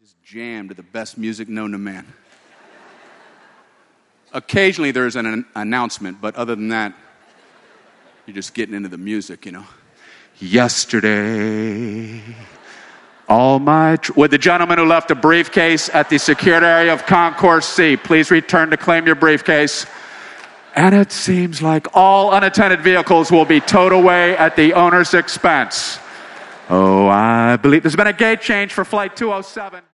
is jammed to the best music known to man. Occasionally there's an announcement, but other than that, you're just getting into the music, you know. Yesterday, would the gentleman who left a briefcase at the secured area of Concourse C please return to claim your briefcase? And it seems like all unattended vehicles will be towed away at the owner's expense. Oh, I believe there's been a gate change for Flight 207.